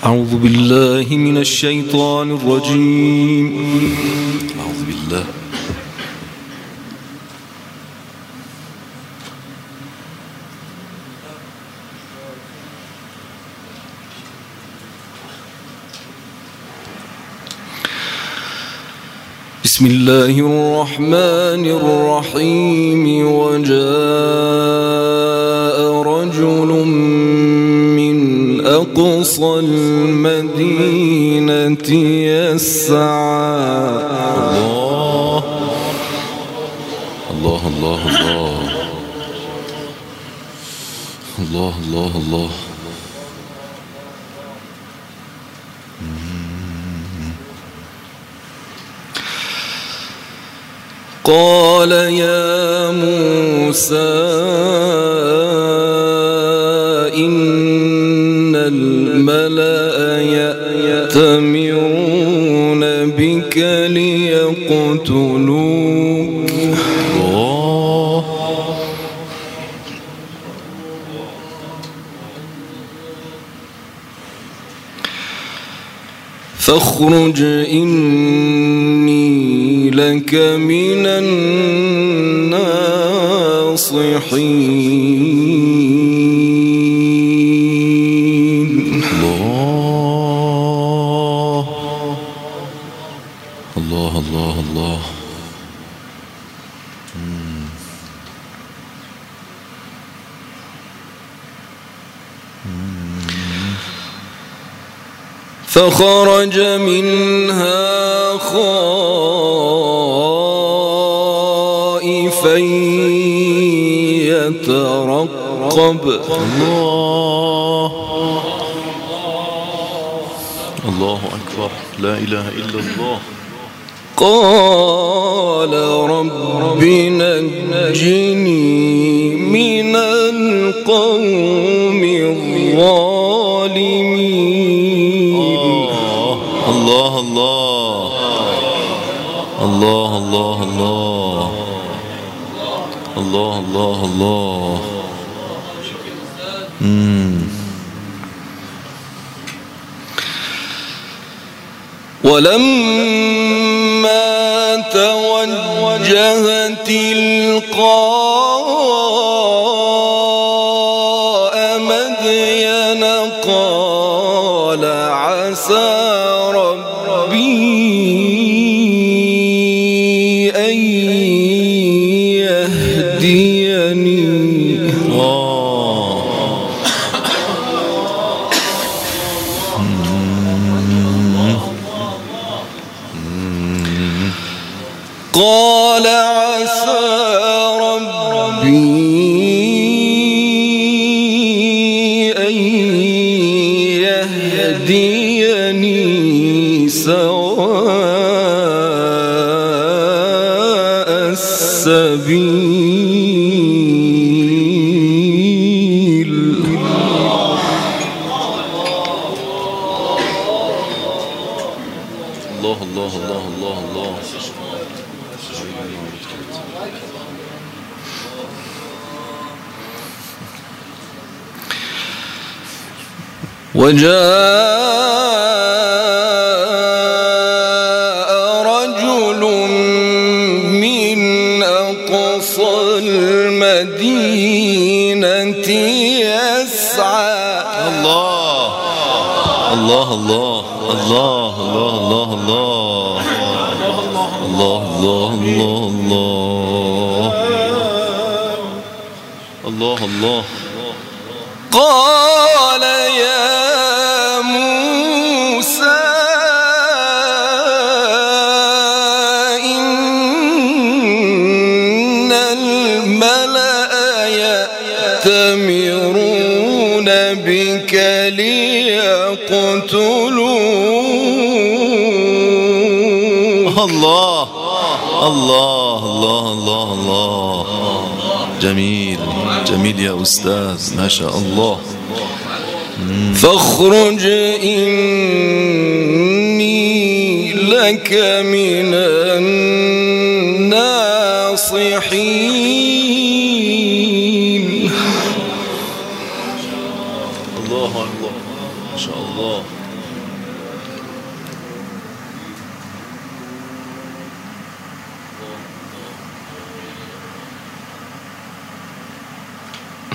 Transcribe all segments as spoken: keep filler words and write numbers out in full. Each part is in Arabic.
أعوذ بالله من الشيطان الرجيم. أعوذ بالله. بسم الله الرحمن الرحيم. وجاء رجل من أقصى المدينة يسعى. الله الله الله الله الله الله الله. قال يا موسى إن الملأ يأتمرون بك ليقتلوك. الله. فاخرج إني لك من الناصحين. الله الله الله الله. فخرج منها خائفا يترقب. الله الله أكبر. لا إله إلا الله. قال رب نجني من القوم الظالمين. الله الله الله الله الله الله الله الله. مم. ولما توجه تلقاء مدين قال عسى ربي أن يهديني. قال عسى ربي أن يهديني سواء السبيل. الله الله الله الله الله. وجاء رجل من أقصى المدينة يسعى. الله الله الله الله الله الله الله الله الله الله الله. قال يا موسى إن الملأ يأتمرون بك ليقتلوك. الله الله الله الله الله. جميل جميل يا أستاذ، ما شاء الله. فاخرج إني لك من الناصحين. الله الله ما شاء الله.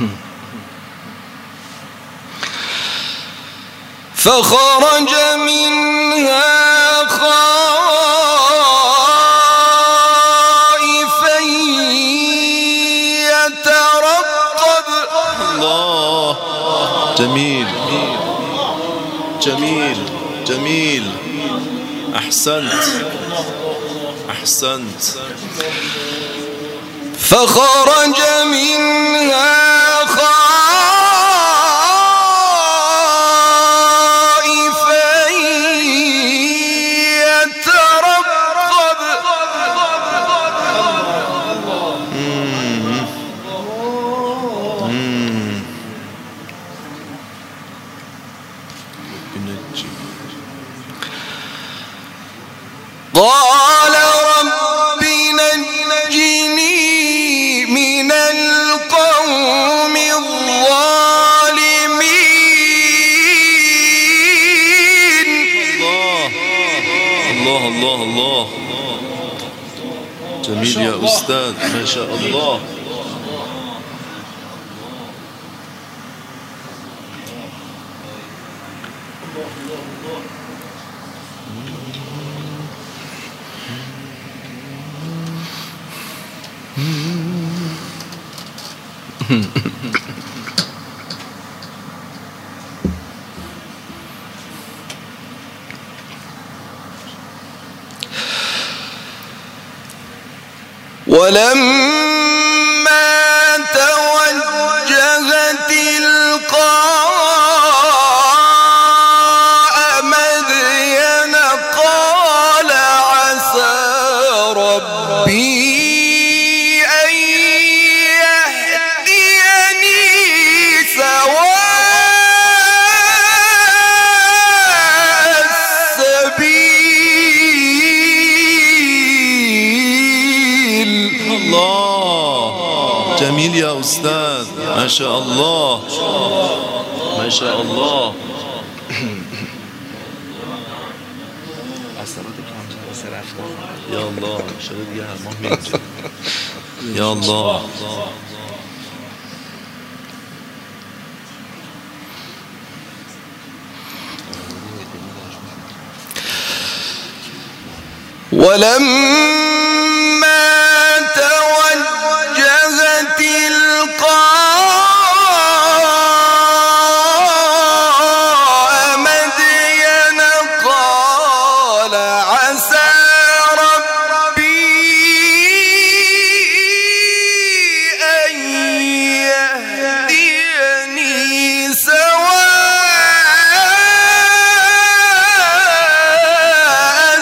فخرج منها خائفا يترقب. الله، جميل جميل جميل، أحسنت أحسنت. فخرج منها خائفا يترقب. قال رب نجني من القوم الظالمين. الله الله الله الله، جميل يا أستاذ، ما شاء الله. ولما توجه تلقاء مدين قال عسى ربي أن يهديني سواء السبيل. الله، جميل يا أستاذ، ما شاء الله ما شاء الله. يا الله، شريط يا مهم يا الله. ولما توجه تلقاء مدين قال عسى ربي أن يهديني سواء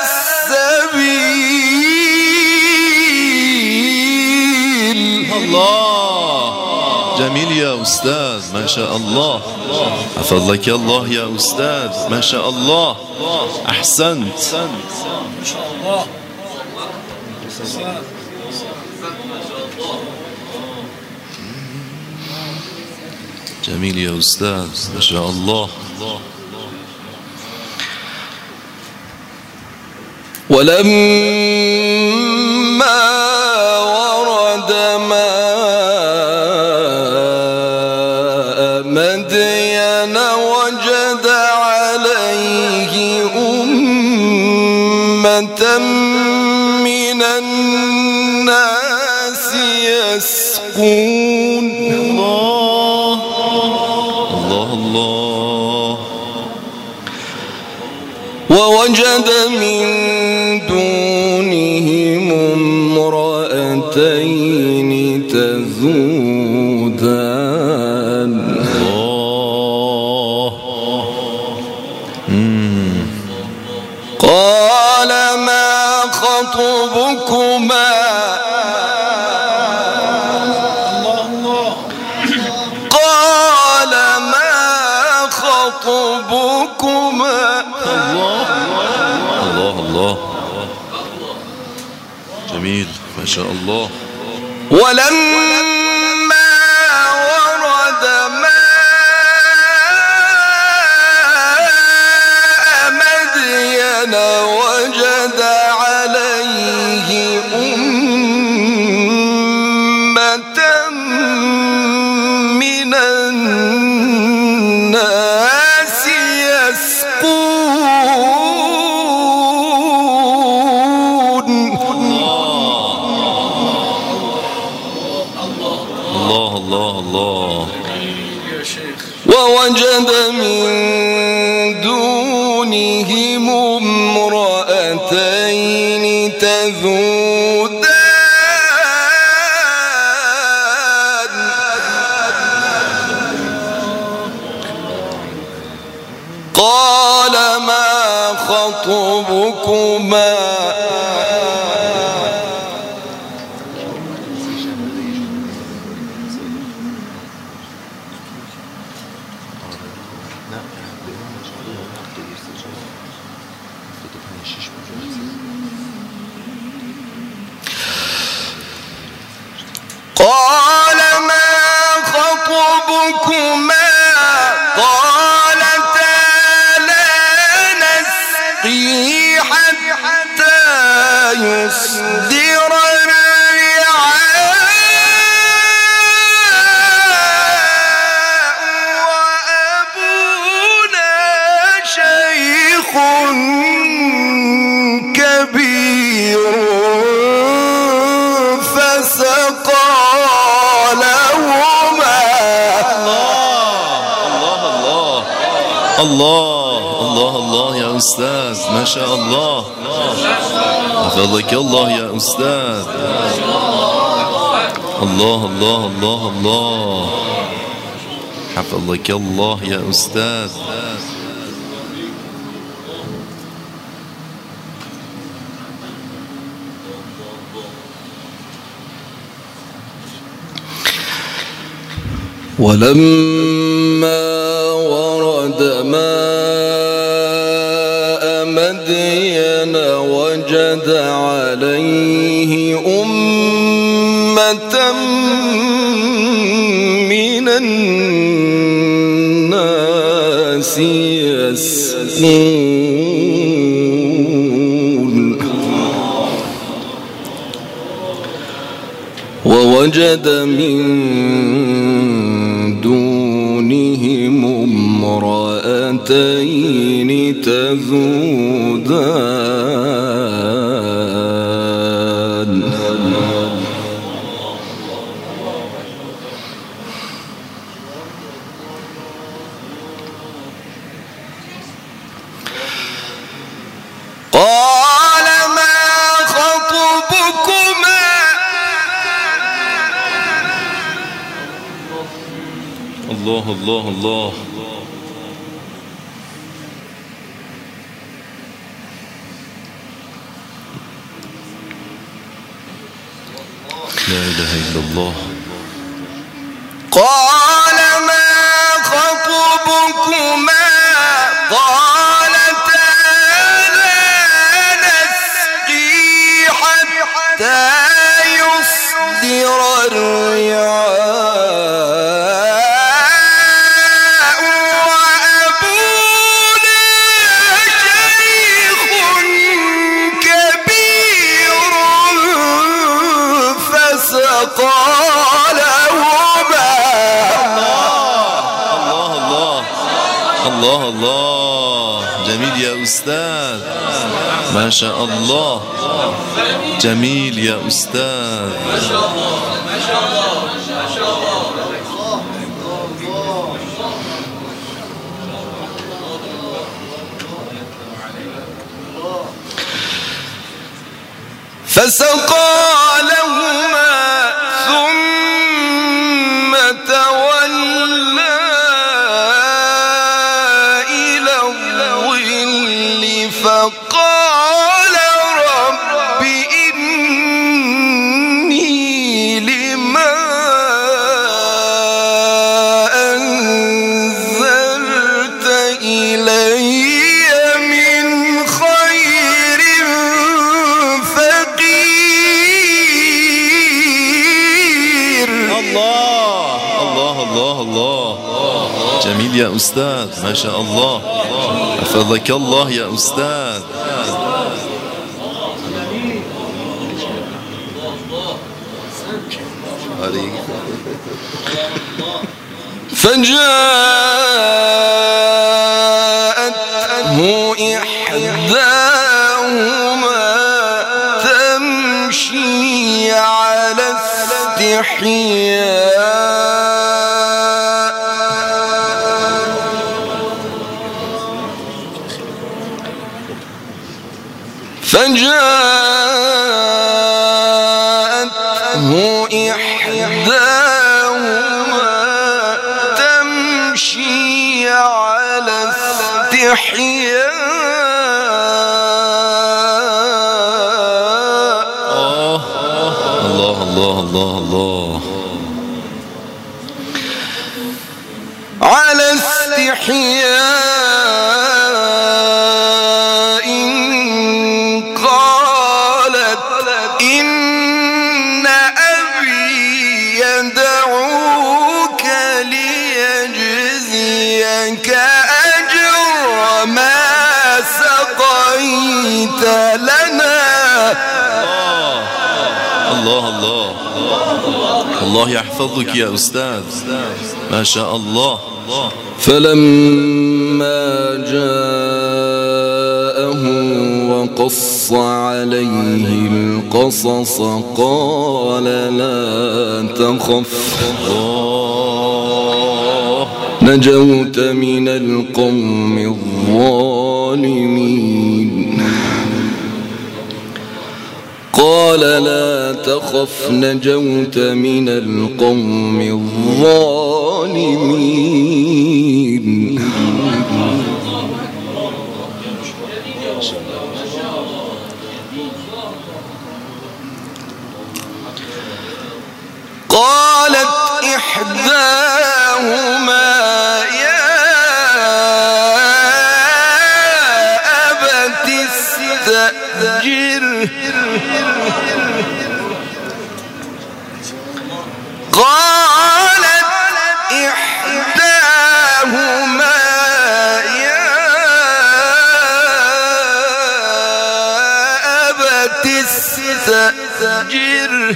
السبيل. الله، جميل يا أستاذ، ما شاء الله. حفظك الله يا أستاذ، ما شاء الله، أحسنت. جميل يا أستاذ، ما شاء الله. ولما ورد ماء مدين وجد عليه أمة من الناس يسقون. الله الله الله. ووجد من دونهم امرأتين تذودان. الله. قال ما خطبكما قال ما خطبكما. الله الله، جميل، ما شاء الله. ولما ورد ماء مدين وجد عليه أمة من خطبكما قال ما خطبكما قالتا لا نسقي حتى يصدر الرعاء وأبونا شيخ كبير فسقى لهما. الله الله الله يا أستاذ، ما شاء الله، حفظك الله يا أستاذ. الله الله الله الله، حفظك الله يا أستاذ. ولما ورد ماء مدين وجد عليه أمة من الناس يسقون ووجد من دونهم امرأتين تذودان قال ما خطبكما الله الله الله. لا إله إلا الله. قال ما خطبكما قالتا لا نسقي حتى يصدر الرعاء وأبونا شيخ كبير فسقى لهما. الله الله الله الله، جميل يا أستاذ، ما شاء الله، جميل يا أستاذ. فسقى لهما ثم تولى إلى الظل فقال رب إني لما أنزلت إلي من خير فقير. الله الله الله الله، جميل يا أستاذ، ما شاء الله، حفظك الله يا أستاذ. فجاءته إحداهما تمشي على استحياء فجاءته إحداهما تمشي على استحياء الله الله. على استحياء قالت إن أبي يدعوك ليجزيك أجر ما سقيت لنا. الله الله الله يحفظك يا أستاذ، ما شاء الله. فلما جاءه وقص عليه القصص قال لا تخف نجوت من القوم الظالمين. قال لا تخف نجوت من القوم الظالمين. قالت إحداهما يا أبت استأجره قالت إحداهما يا أبت استأجره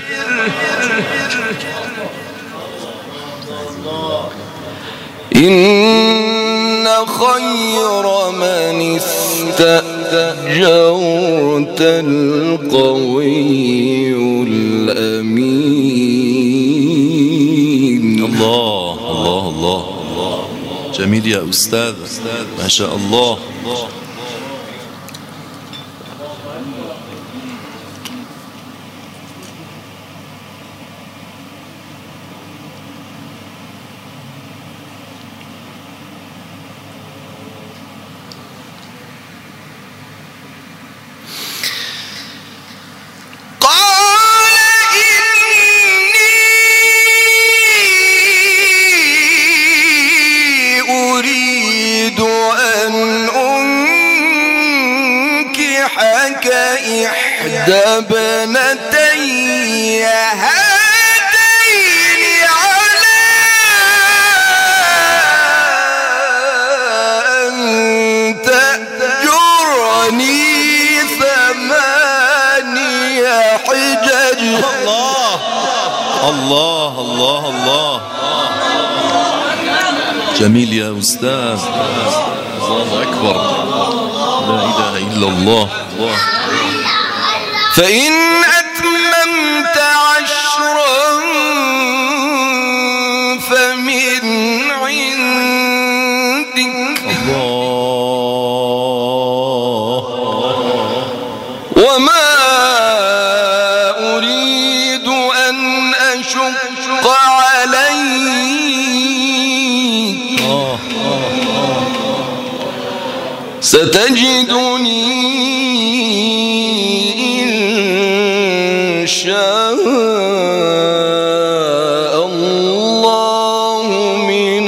إن خير من استأجرت القوي الأمين. الله الله الله جميل يا أستاذ، ما شاء الله. إحدى ابنتي هاتين على أن تأجرني ثماني حجج. الله الله الله الله جميل يا أستاذ، الله أكبر، لا إله إلا الله. فإن أتممت عشرا فمن عندك الله. وما أريد أن أشق عليك ستجدني إن شاء الله من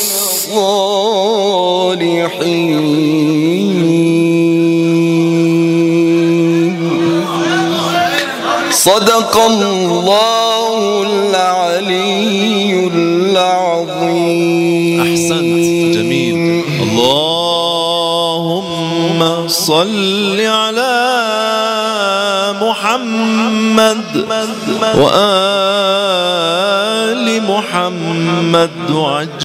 الصالحين. صدق الله العلي العظيم. أحسنت، جميل. اللهم صل على محمد وآل محمد وعجل